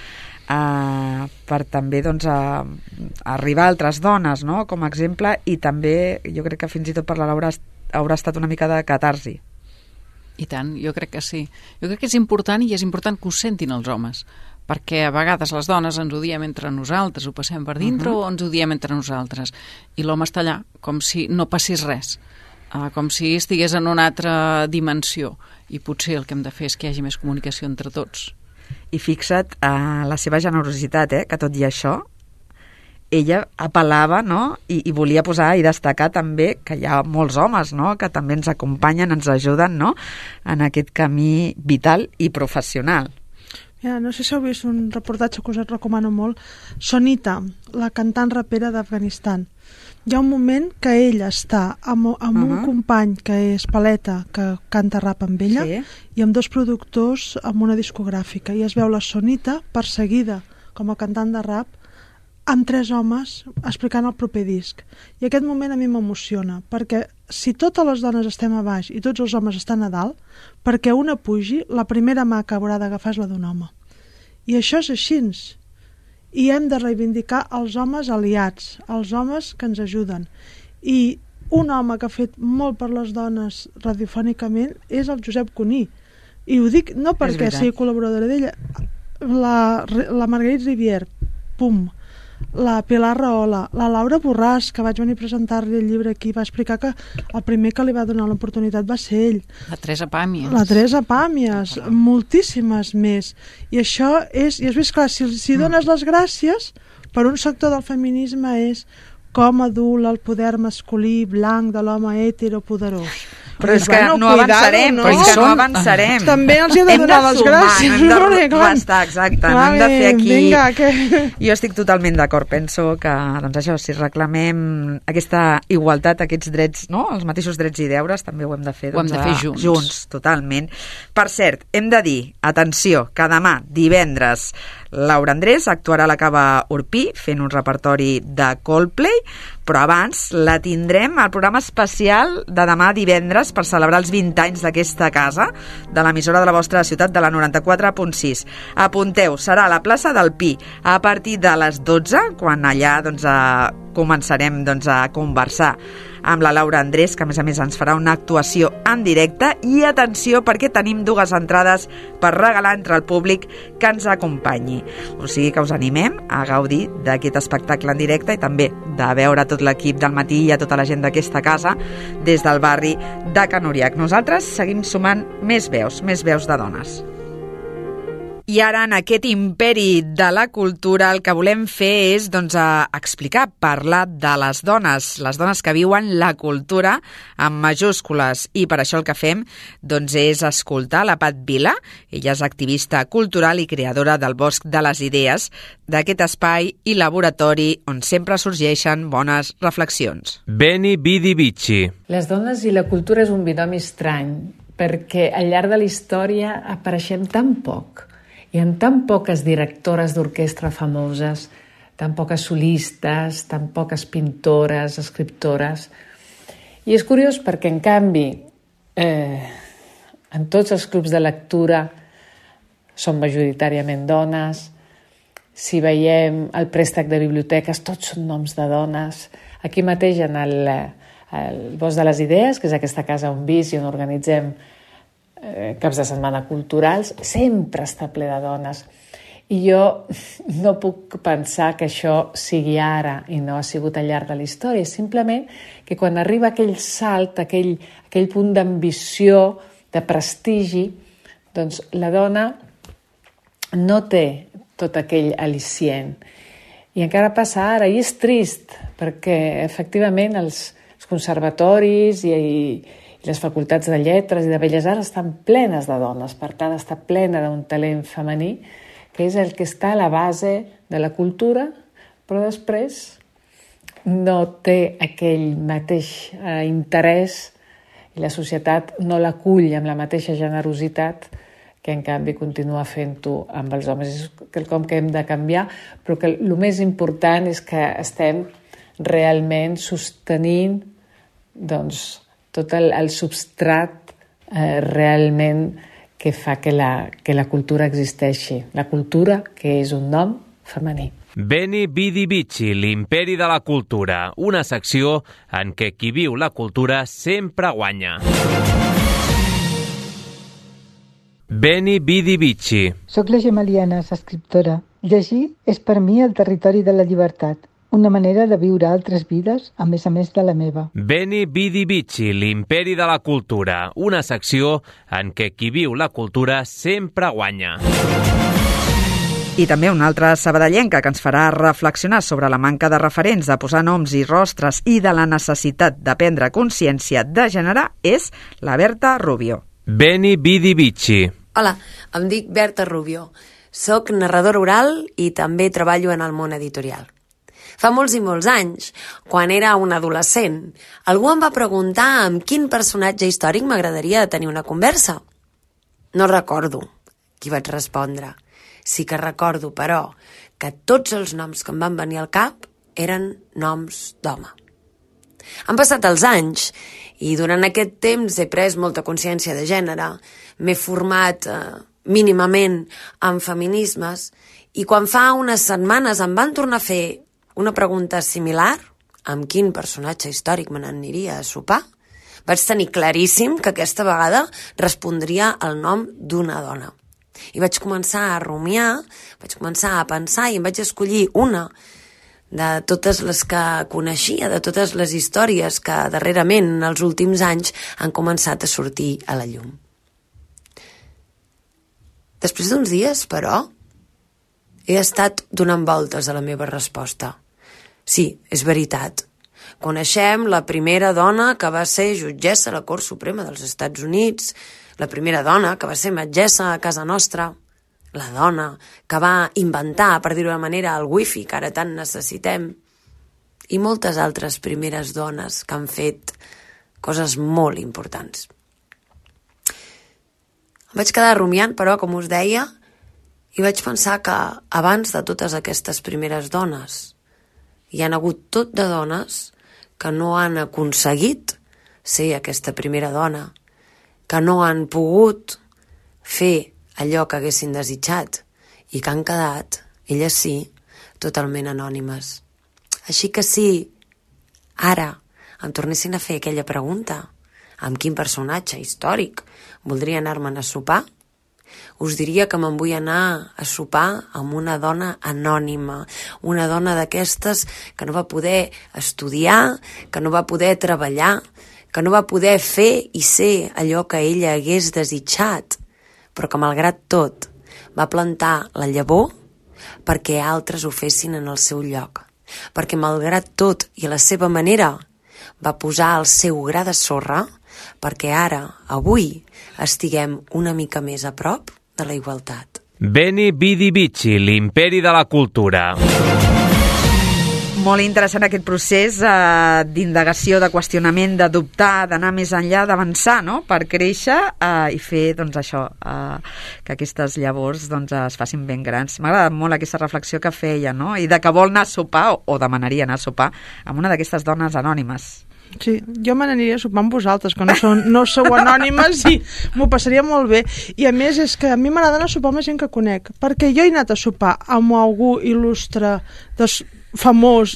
per també doncs, arribar a altres dones, no?, com a exemple, i també jo crec que fins i tot per la Laura haurà estat una mica de catarsi. I tant, jo crec que sí. Jo crec que és important, i és important que ho sentin els homes, perquè a vegades les dones ens ho diem entre nosaltres, ho passem per dintre o ens ho diem entre nosaltres, i l'home està allà com si no passés res, com si estigués en una altra dimensió, i potser el que hem de fer és que hi hagi més comunicació entre tots. I fixa't la seva generositat, que tot i això ella apel·lava, no?, i volia posar i destacar també que hi ha molts homes, no?, que també ens acompanyen, ens ajuden, no?, en aquest camí vital i professional. No sé si heu vist un reportatge que us recomano molt, Sonita, la cantant rapera d'Afganistan. Hi ha un moment que ella està amb un company que és Paleta, que canta rap amb ella, i amb dos productors amb una discogràfica, i es veu la Sonita perseguida com a cantant de rap amb 3 homes explicant el proper disc. I aquest moment a mi m'emociona, perquè si totes les dones estem a baix i tots els homes estan a dalt, perquè una pugi, la primera mà que haurà d'agafar és la d'un home. I això és així. I hem de reivindicar els homes aliats, els homes que ens ajuden. I un home que ha fet molt per les dones radiofònicament és el Josep Cuní. I ho dic no perquè sigui col·laboradora d'ella. La Marguerite Rivière, pum, la Pilar Rahola, la Laura Borràs, que vaig venir a presentar-li el llibre aquí, va explicar que el primer que li va donar l'oportunitat va ser ell. La Teresa Pàmies. La Teresa Pàmies, moltíssimes més. I això és, i has vist, clar, si dones les gràcies, per un sector del feminisme és com adult el poder masculí blanc de l'home heteropoderós. Però és que no avançarem, no? És que no avançarem. També els he de donar les gràcies. Hem de estar, exacte, no hem de fer aquí... Vinga, que... Jo estic totalment d'acord, penso que, doncs això, si reclamem aquesta igualtat, aquests drets, no?, els mateixos drets i deures, també ho hem de fer, doncs, ho hem de fer junts, totalment. Per cert, hem de dir, atenció, que demà, divendres, Laura Andrés actuarà a la Cava Orpí fent un repertori de Coldplay, però abans la tindrem al programa especial de demà divendres per celebrar els 20 anys d'aquesta casa, de l'emissora de la vostra ciutat, de la 94.6. Apunteu, serà a la plaça del Pi a partir de les 12, quan allà doncs, començarem doncs, a conversar amb la Laura Andrés, que a més ens farà una actuació en directe. I atenció, perquè tenim 2 entrades per regalar entre el públic que ens acompanyi. O sigui que us animem a gaudir d'aquest espectacle en directe i també de veure tot l'equip del matí i a tota la gent d'aquesta casa des del barri de Can Uriac. Nosaltres seguim sumant més veus de dones. I ara, en aquest imperi de la cultura, el que volem fer és doncs, explicar, parlar de les dones que viuen la cultura amb majúscules. I per això el que fem doncs, és escoltar la Pat Vila. Ella és activista cultural i creadora del Bosc de les Idees, d'aquest espai i laboratori on sempre sorgeixen bones reflexions. Beni Vidi Vici. Les dones i la cultura és un binomi estrany, perquè al llarg de la història apareixem tan poc. Hi ha tan poques directores d'orquestra famoses, tan poques solistes, tan poques pintores, escriptores. I és curiós perquè, en canvi, en tots els clubs de lectura són majoritàriament dones. Si veiem el préstec de biblioteques, tots són noms de dones. Aquí mateix, en el Bosc de les Idees, que és aquesta casa on vis i on organitzem caps de setmana culturals, sempre està ple de dones. I jo no puc pensar que això sigui ara i no ha sigut al llarg de la història. Simplement que quan arriba aquell salt, aquell punt d'ambició, de prestigi, doncs la dona no té tot aquell al·licient. I encara passa ara, i és trist, perquè efectivament els conservatoris i les facultats de lletres i de belles arts estan plenes de dones, per tant està plena d'un talent femení, que és el que està a la base de la cultura, però després no té aquell mateix interès i la societat no l'acull amb la mateixa generositat que en canvi continua fent-ho amb els homes. És quelcom que hem de canviar, però que el més important és que estem realment sostenint doncs, tot el substrat realment que fa que la cultura existeixi. La cultura, que és un nom femení. Beni Vidi Vici, l'imperi de la cultura, una secció en què qui viu la cultura sempre guanya. Beni Vidi Vici. Soc la Gemma Lienas, escriptora. Llegir és per mi el territori de la llibertat, una manera de viure altres vides a més de la meva. Beni Vidi Vici, l'imperi de la cultura, una secció en què qui viu la cultura sempre guanya. I també una altra sabadellenca que ens farà reflexionar sobre la manca de referents, de posar noms i rostres i de la necessitat de prendre consciència de gènere és la Berta Rubio. Beni Vidi Vici. Hola, em dic Berta Rubio. Soc narradora oral i també treballo en el món editorial. Fa molts i molts anys, quan era un adolescent, algú em va preguntar amb quin personatge històric m'agradaria tenir una conversa. No recordo qui vaig respondre. Sí que recordo, però, que tots els noms que em van venir al cap eren noms d'home. Han passat els anys i durant aquest temps he pres molta consciència de gènere, m'he format mínimament en feminismes i quan fa unes setmanes em van tornar a fer una pregunta similar, amb quin personatge històric me n'aniria a sopar, vaig tenir claríssim que aquesta vegada respondria el nom d'una dona. I vaig començar a rumiar, vaig començar a pensar i em vaig escollir una de totes les que coneixia, de totes les històries que darrerament en els últims anys han començat a sortir a la llum. Després d'uns dies, però, he estat donant voltes a la meva resposta. Sí, és veritat. Coneixem la primera dona que va ser jutgessa a la Cort Suprema dels Estats Units, la primera dona que va ser metgessa a casa nostra, la dona que va inventar, per dir-ho d'una manera, el wifi que ara tant necessitem, i moltes altres primeres dones que han fet coses molt importants. Em vaig quedar rumiant, però, com us deia, i vaig pensar que abans de totes aquestes primeres dones hi han hagut tot de dones que no han aconseguit ser aquesta primera dona, que no han pogut fer allò que haguessin desitjat i que han quedat, elles sí, totalment anònimes. Així que si ara em tornessin a fer aquella pregunta, amb quin personatge històric voldria anar-me'n a sopar, us diria que me'n vull anar a sopar amb una dona anònima, una dona d'aquestes que no va poder estudiar, que no va poder treballar, que no va poder fer i ser allò que ella hagués desitjat, però que malgrat tot va plantar la llavor perquè altres ho fessin en el seu lloc, perquè malgrat tot i a la seva manera va posar el seu gra de sorra perquè ara, avui, estiguem una mica més a prop de la igualtat. Beni Vidi Vici, l'imperi de la cultura. Molt interessant aquest procés d'indagació, de qüestionament, de dubtar, d'anar més enllà, d'avançar, no?, per créixer i fer, doncs, això, que aquestes llavors doncs, es facin ben grans. M'ha agradat molt aquesta reflexió que feia, no?, i de que vol anar a sopar, o demanaria anar a sopar, amb una d'aquestes dones anònimes. Sí, jo me n'aniria a sopar amb vosaltres, que no sou anònimes i m'ho passaria molt bé. I a més és que a mi m'agrada anar a sopar amb la gent que conec, perquè jo he anat a sopar amb algú il·lustre, famós,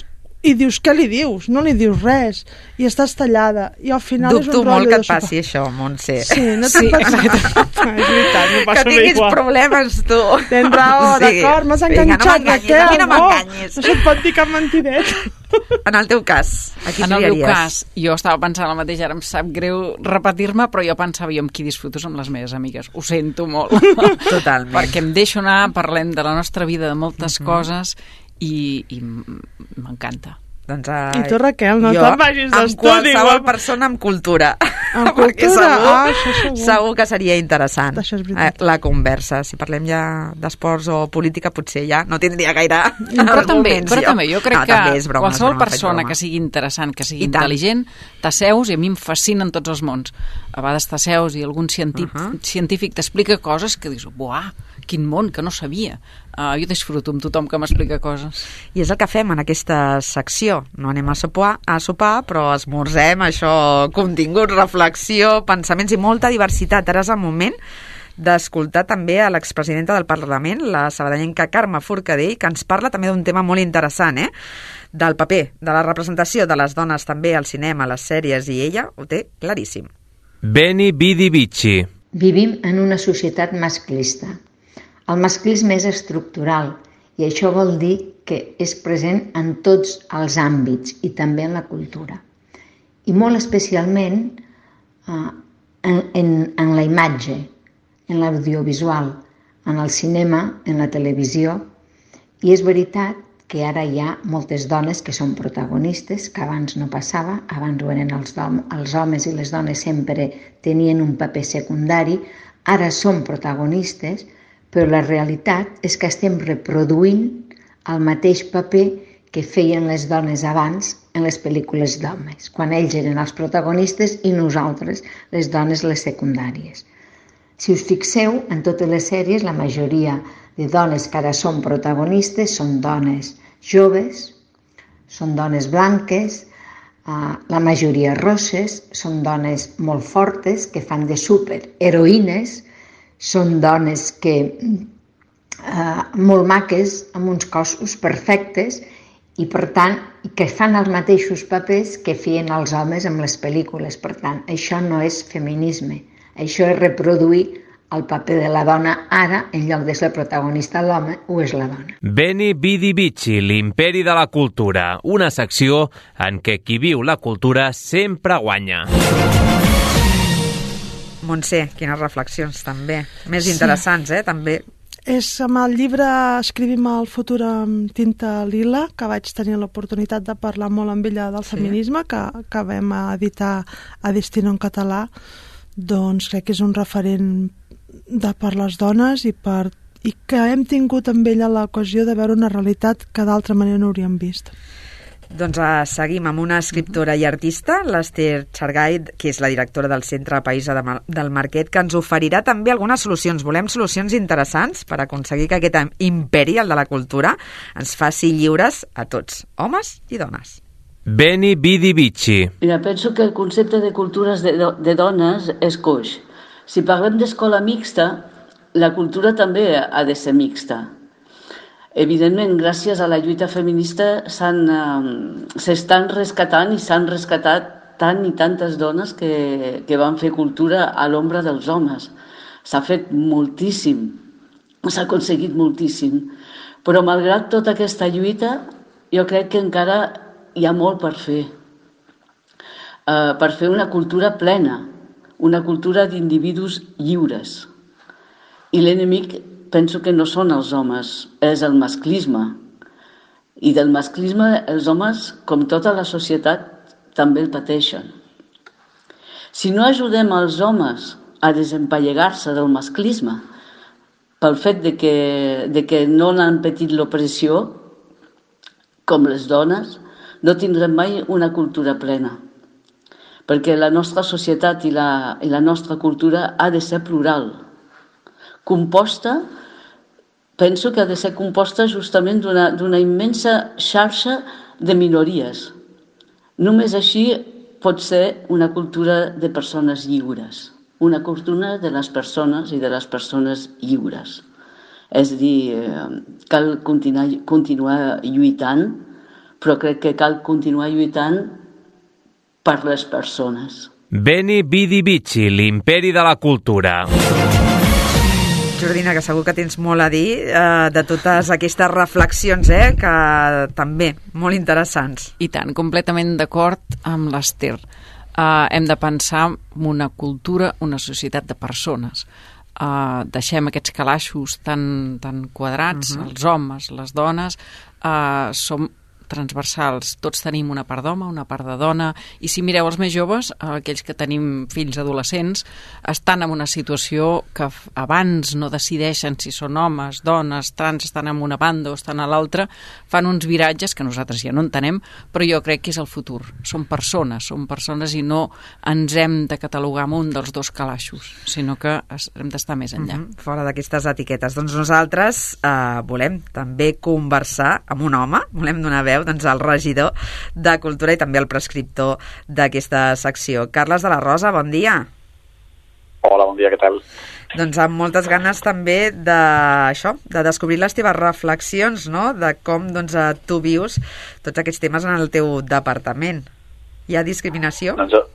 i dius, què li dius? No li dius res, i estàs tallada, i al final és un rotllo de Dubto molt que et sopar. passi això, Montse. Sí, no te'n passa. És veritat, m'ho passo Que tinguis igual. problemes, tu. Tens raó, d'acord, m'has enganxat, Raquel, a mi no m'enganyis. No se't pot dir cap mentidet. En el teu cas, a qui En el meu triaries? cas, jo estava pensant el mateix, ara em sap greu repetir-me, però jo pensava, jo amb qui disfruto amb les meves amigues. Ho sento molt. Totalment. Perquè em deixo anar, parlem de la nostra vida, de moltes coses, i m'encanta. Doncs, I tu, Raquel, no te'n vagis d'estudi. Amb qualsevol persona amb cultura. Amb Perquè cultura? Això segur. Segur que seria interessant. Això és veritat. La conversa. Si parlem ja d'esports o política, potser ja no tindria gaire Però també, jo crec que també és broma, qualsevol és broma, persona faig broma. que sigui interessant, que sigui intel·ligent, t'asseus, i a mi em fascinen tots els mons. A vegades t'asseus i algun científic t'explica coses que dius, buah, quin món, que no sabia. Jo disfruto amb tothom que m'explica coses. I és el que fem en aquesta secció. No anem a sopar, però esmorzem, això, contingut, reflexió, pensaments i molta diversitat. Ara és el moment d'escoltar també a l'expresidenta del Parlament, la sabadellenca Carme Forcadell, que ens parla també d'un tema molt interessant, del paper, de la representació de les dones també al cinema, a les sèries, i ella ho té claríssim. Beni Bidi Bici. Vivim en una societat masclista. El masclisme és estructural i això vol dir que és present en tots els àmbits i també en la cultura. I molt especialment en la imatge, en l'audiovisual, en el cinema, en la televisió. I és veritat que ara hi ha moltes dones que són protagonistes, que abans no passava, abans ho eren els homes i les dones sempre tenien un paper secundari, ara són protagonistes, però la realitat és que estem reproduint el mateix paper que feien les dones abans en les pel·lícules d'homes, quan ells eren els protagonistes i nosaltres, les dones, les secundàries. Si us fixeu, en totes les sèries, la majoria de dones que ara són protagonistes són dones joves, són dones blanques, la majoria rosses, són dones molt fortes que fan de superheroïnes, són dones molt maques, amb uns cossos perfectes i, per tant, que fan els mateixos papers que feien els homes amb les pel·lícules. Per tant, això no és feminisme, això és reproduir el paper de la dona ara, en lloc de ser protagonista l'home, ho és la dona. Beni Bidi Bici, l'imperi de la cultura, una secció en què qui viu la cultura sempre guanya. Montse, quines reflexions també. Més interessants, també. És amb el llibre Escrivim el futur amb tinta lila, que vaig tenir l'oportunitat de parlar molt amb ella del feminisme, que vam editar a Destino en català. Doncs crec que és un referent per les dones i que hem tingut amb ella l'ocasió de veure una realitat que d'altra manera no hauríem vist. Doncs seguim amb una escriptora i artista, l'Ester Xargay, que és la directora del Centre Paisa del Marquet, que ens oferirà també algunes solucions. Volem solucions interessants per aconseguir que aquest imperi, el de la cultura, ens faci lliures a tots, homes i dones. Beni Bidi Bici. Mira, penso que el concepte de cultures de dones és coix. Si parlem d'escola mixta, la cultura també ha de ser mixta. Evidentment, gràcies a la lluita feminista s'estan rescatant i s'han rescatat tant i tantes dones que van fer cultura a l'ombra dels homes. S'ha fet moltíssim, s'ha aconseguit moltíssim, però malgrat tota aquesta lluita, jo crec que encara hi ha molt per fer una cultura plena, una cultura d'individus lliures. I l'enemic penso que no són els homes, és el masclisme. I del masclisme els homes, com tota la societat, també el pateixen. Si no ajudem els homes a desempallegar-se del masclisme, pel fet de que no n'han patit l'opressió, com les dones, no tindrem mai una cultura plena. Perquè la nostra societat i la nostra cultura ha de ser plural. Composta, penso que ha de ser composta justament d'una immensa xarxa de minories. Només així pot ser una cultura de persones lliures, una cultura de les persones i de les persones lliures. És a dir, cal continuar lluitant però crec que cal continuar lluitant per les persones. Beni Vidi Vici, l'imperi de la cultura. Jordina, que segur que tens molt a dir de totes aquestes reflexions, que també molt interessants. I tant, completament d'acord amb l'Ester. Hem de pensar en una cultura, una societat de persones. Deixem aquests calaixos tan quadrats, els homes, les dones, som transversals, tots tenim una part d'home, una part de dona, i si mireu els més joves, aquells que tenim fills adolescents, estan en una situació que abans no decideixen si són homes, dones, trans, estan en una banda o estan a l'altra, fan uns viratges que nosaltres ja no entenem, però jo crec que és el futur. Som persones i no ens hem de catalogar amb un dels dos calaixos, sinó que hem d'estar més enllà. Fora d'aquestes etiquetes. Doncs nosaltres volem també conversar amb un home, volem donar veu al regidor de Cultura i també el prescriptor d'aquesta secció. Carles de la Rosa, bon dia. Hola, bon dia, què tal? Doncs amb moltes ganes també de descobrir les teves reflexions, no?, de com tu vius tots aquests temes en el teu departament. Hi ha discriminació? Doncs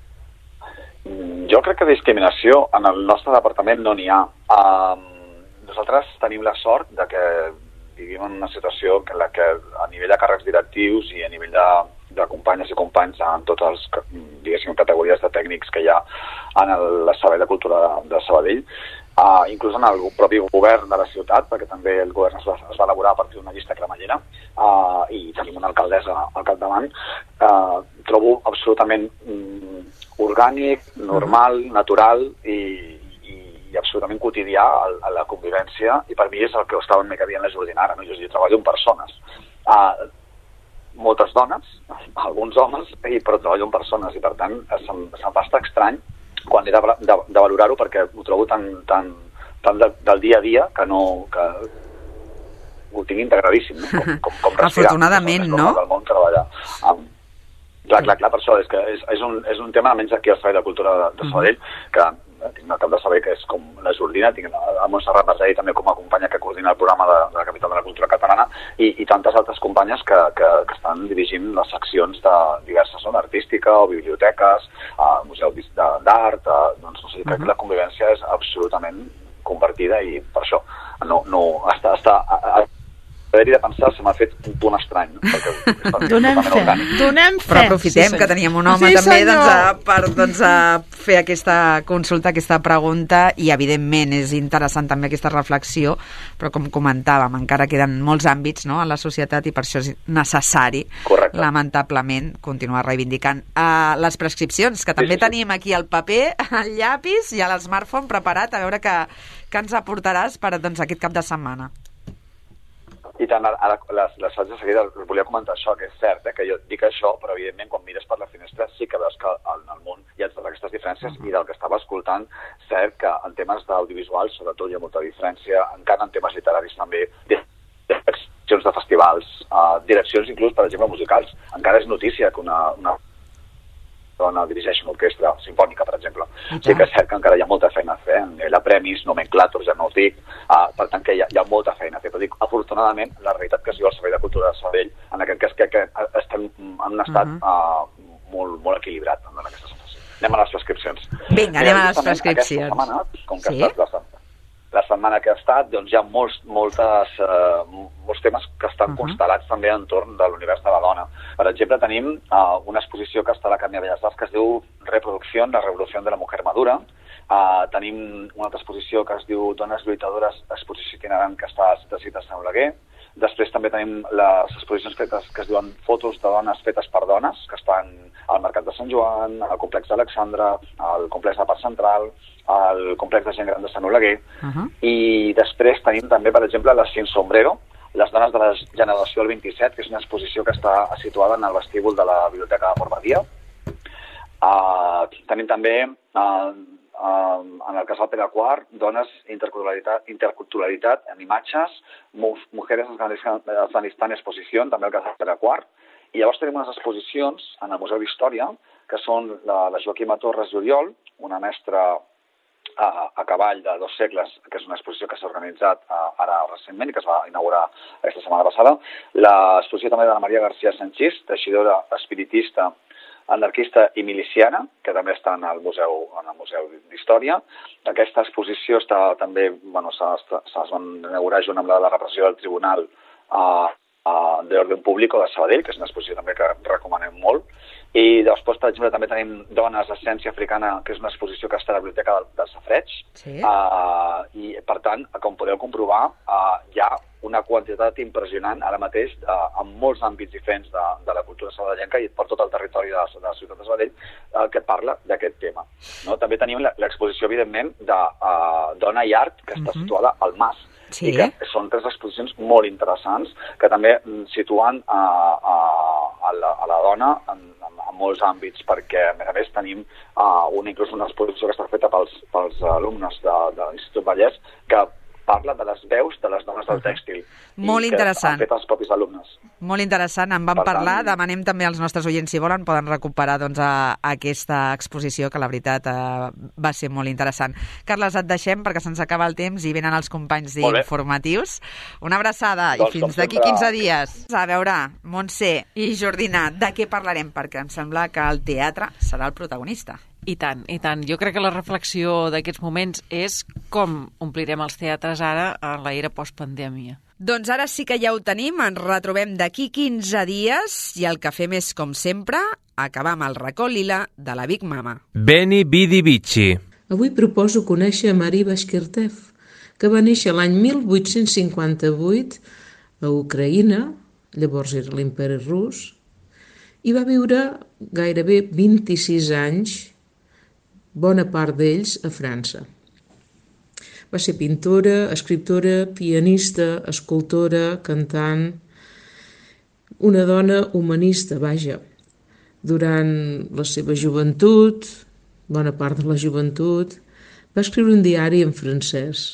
jo crec que discriminació en el nostre departament no n'hi ha. Nosaltres tenim la sort de que vivim en una situació en la que a nivell de càrrecs directius i a nivell de companyes i companys en totes les categories de tècnics que hi ha en el Servei de Cultura de Sabadell, inclús en el propi govern de la ciutat, perquè també el govern es va elaborar a partir d'una llista cremallera, i tenim una alcaldessa al capdavant, trobo absolutament orgànic, normal, natural i absolutament quotidià a la convivència, i per mi és el que estava una mica dient la Jordina ara, no? Jo treballo amb persones, moltes dones, alguns homes, però treballo amb persones, i per tant se'm fa estar estrany quan he de valorar-ho, perquè ho trobo tan del dia a dia que ho tinc integradíssim, no? Com respirar. Afortunadament, no? Del món treballar. Clar, per això és un tema, almenys aquí al Servei de Cultura de Sabadell, que tinc el cap de saber que és com la Jordina, tinc a Montserrat Basell també com a companya que coordina el programa de la Capital de la Cultura Catalana, i tantes altres companyes que estan dirigint les seccions de diverses, artística o biblioteques, museu d'art, doncs no sé, crec que la convivència és absolutament compartida, i per això haver-hi de pensar se m'ha fet un punt estrany, no? Donem fe. Però aprofitem que teníem un home també per fer aquesta consulta, aquesta pregunta, i evidentment és interessant també aquesta reflexió, però com comentàvem, encara queden molts àmbits, no?, en la societat, i per això és necessari, lamentablement, continuar reivindicant les prescripcions, que també tenim aquí el paper, el llapis i l'smartphone preparat, a veure què ens aportaràs per aquest cap de setmana. I tant, ara les faig de seguida, volia comentar això, que és cert, que jo dic això, però evidentment quan mires per la finestra sí que veus que en el món hi ha totes aquestes diferències, i del que estava escoltant, cert que en temes d'audiovisuals, sobretot, hi ha molta diferència, encara en temes literaris també, direccions de festivals, direccions inclús, per exemple, musicals, encara és notícia que una dona dirigeix una orquestra simfònica, per exemple. Sí que és cert que encara hi ha molta feina a fer, la premis, nomenclàtors, ja no ho dic, per tant que hi ha molta feina a fer, però dic, afortunadament, la realitat que es viu al Servei de Cultura de Sabadell, en aquest cas que estem en un estat molt equilibrat en aquesta situació. Anem a les prescripcions. Vinga, anem a les prescripcions. Aquesta setmana, com que ha estat la setmana que ha estat, doncs hi ha molts temes que estan constel·lats també entorn de l'univers de la dona. Per exemple, tenim una exposició que està a l'Acadèmia de Belles Arts que es diu Reproducció, la revolució de la mujer madura. Tenim una altra exposició que es diu Dones lluitadores, exposició itinerant, que està a Cites Sant Oleguer. Després també tenim les exposicions que es diuen Fotos de dones fetes per dones, que estan al Mercat de Sant Joan, al Complex d'Alexandra, al Complex de Parc Central, al Complex de Gent Gran de Sant Oleguer. I després tenim també, per exemple, les Sin Sombrero, les dones de la generació del 27, que és una exposició que està situada en el vestíbul de la Biblioteca de Port Badia. Tenim també, en el casal Pere IV, dones, interculturalitat en imatges, mujeres en Afganistán exposició, també al casal Pere IV. I llavors tenim unes exposicions en el Museu d'Història, que són la Joaquima Torres Oriol, una mestra a cavall de 2 segles, que és una exposició que s'ha organitzat ara recentment i que es va inaugurar aquesta setmana passada. L'exposició també de la Maria García Sanchís, teixidora espiritista, anarquista i miliciana, que també està en el Museu d'Història. Aquesta exposició està també, es va inaugurar junt amb la de la repressió del Tribunal d'Orden Público de Sabadell, que és una exposició també que recomanem molt. I després, per exemple, també tenim Dones, Essència Africana, que és una exposició que està a la Biblioteca del Safareig. Sí. I, per tant, com podeu comprovar, hi ha una quantitat impressionant ara mateix en molts àmbits diferents de la cultura sabadellenca i per tot el territori de la ciutat de Sabadell que parla d'aquest tema. No? També tenim l'exposició, evidentment, de Dona i Art, que està situada al Mas. Sí. I que són 3 exposicions molt interessants que també situen a la dona en molts àmbits, perquè a més tenim inclús una exposició que està feta pels alumnes de l'Institut Vallès que parla de les veus de les dones del tèxtil. Molt interessant. Que han fet els propis alumnes. Molt interessant, en van parlar, demanem també als nostres oients si volen, poden recuperar aquesta exposició que la veritat va ser molt interessant. Carles, et deixem perquè se'ns acaba el temps i venen els companys d'informatius. Una abraçada i fins d'aquí 15 dies. A veure, Montse i Jordina, de què parlarem? Perquè em sembla que el teatre serà el protagonista. I tant, i tant. Jo crec que la reflexió d'aquests moments és com omplirem els teatres ara a l'era postpandèmia. Doncs ara sí que ja ho tenim, ens retrobem d'aquí 15 dies i el que fem és, com sempre, acabar amb el racó lila de la Big Mama. Beni Bidi Bici. Avui proposo conèixer Marie Bashkirtsev, que va néixer l'any 1858 a Ucraïna, llavors era l'imperi rus, i va viure gairebé 26 anys, bona part d'ells a França. Va ser pintora, escriptora, pianista, escultora, cantant, una dona humanista, vaja. Durant la seva joventut, bona part de la joventut, va escriure un diari en francès.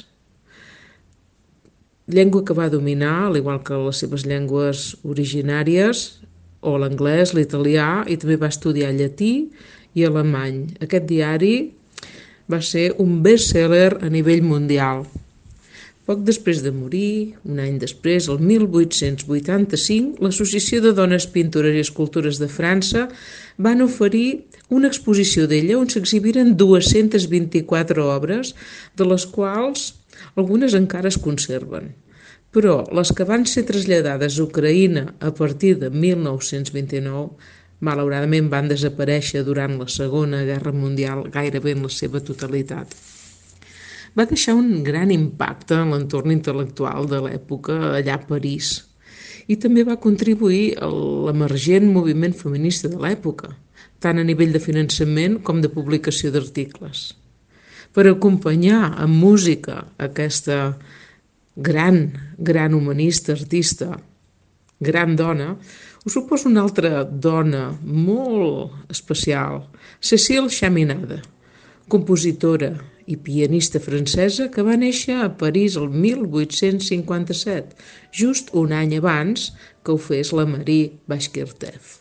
Llengua que va dominar, al igual que les seves llengües originàries, o l'anglès, l'italià, i també va estudiar llatí i alemany. Aquest diari va ser un best-seller a nivell mundial. Poc després de morir, un any després, el 1885, l'Associació de Dones Pintores i Escultores de França van oferir una exposició d'ella on s'exhibiren 224 obres, de les quals algunes encara es conserven. Però les que van ser traslladades a Ucraïna a partir de 1929 malauradament van desaparèixer durant la Segona Guerra Mundial gairebé en la seva totalitat. Va deixar un gran impacte en l'entorn intel·lectual de l'època allà a París i també va contribuir a l'emergent moviment feminista de l'època, tant a nivell de finançament com de publicació d'articles. Per acompanyar amb música aquesta gran humanista, artista, gran dona, us proposo una altra dona molt especial, Cécile Chaminade, compositora i pianista francesa que va néixer a París el 1857, just un any abans que ho fes la Marie Bashkirtsev.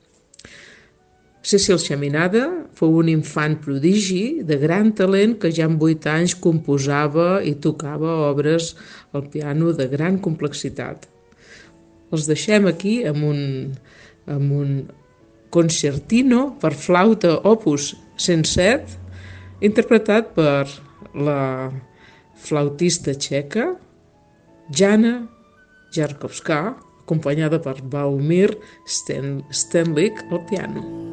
Cécile Chaminade fou un infant prodigi de gran talent que ja amb 8 anys composava i tocava obres al piano de gran complexitat. Els deixem aquí amb un concertino per flauta opus 107, interpretat per la flautista txeca Jana Jarkovská, acompanyada per Baumir Stenlik al piano.